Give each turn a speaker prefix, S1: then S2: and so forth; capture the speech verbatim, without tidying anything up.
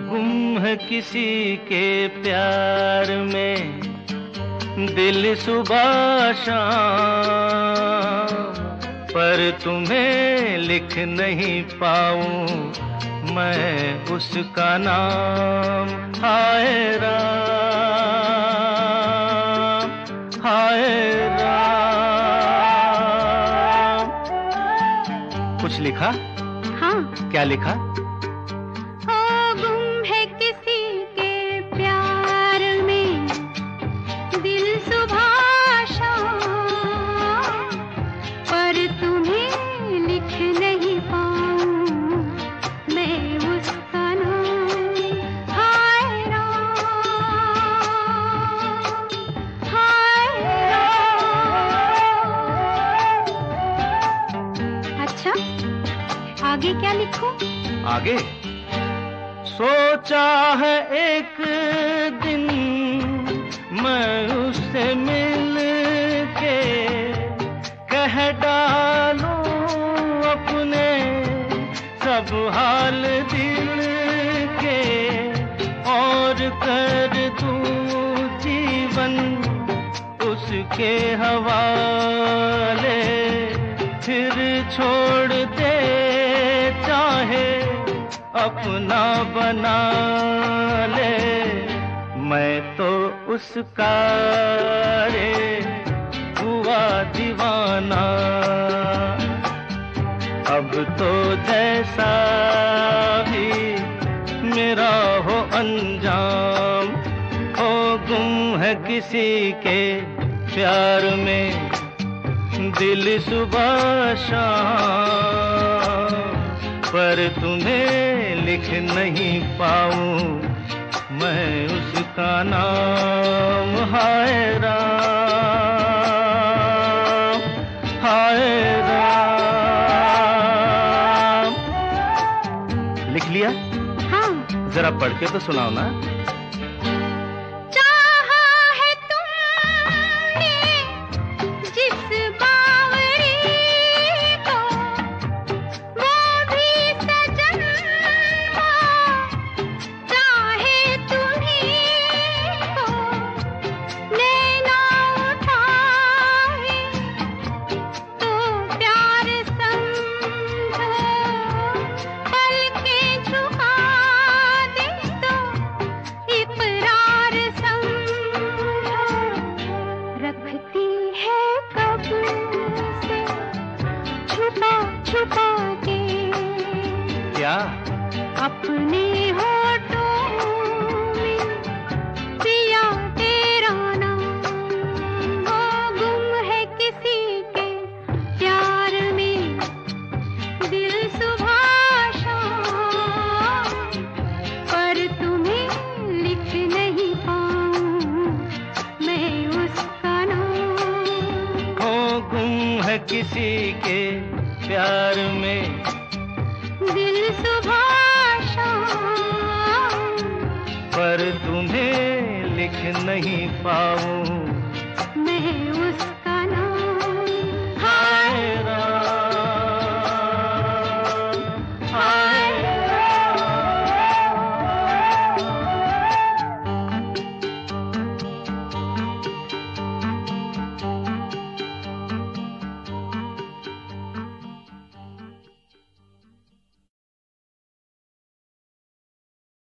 S1: गुम है किसी के प्यार में दिल सुबह शाम, पर तुम्हें लिख नहीं पाऊं मैं उसका नाम। हाय राम, हाय राम। कुछ लिखा?
S2: हाँ।
S1: क्या लिखा?
S2: आगे क्या लिखूं?
S1: आगे सोचा है एक दिन मैं उससे मिल के कह डालूं अपने सब हाल दिल के, और कर दूं जीवन उसके हवाले, फिर छोड़ दे चाहे अपना बना ले। मैं तो उसका रे हुआ दीवाना, अब तो जैसा भी मेरा हो अंजाम, हो गुम है किसी के प्यार में दिल सुबह शाम, पर तुम्हें लिख नहीं पाऊं मैं उसका नाम। हाय राम, हाय राम। लिख लिया?
S2: हाँ।
S1: जरा पढ़ के तो सुनाओ ना। क्या?
S2: अपने होठों में पिया तेरा नाम, वो गुम है किसी के प्यार में दिल सुबह शाम, पर तुम्हें लिख नहीं पाऊं मैं उसका नाम।
S1: वो गुम है किसी के प्यार में
S2: दिल सुबह शाम,
S1: पर तुम्हें लिख नहीं पाऊं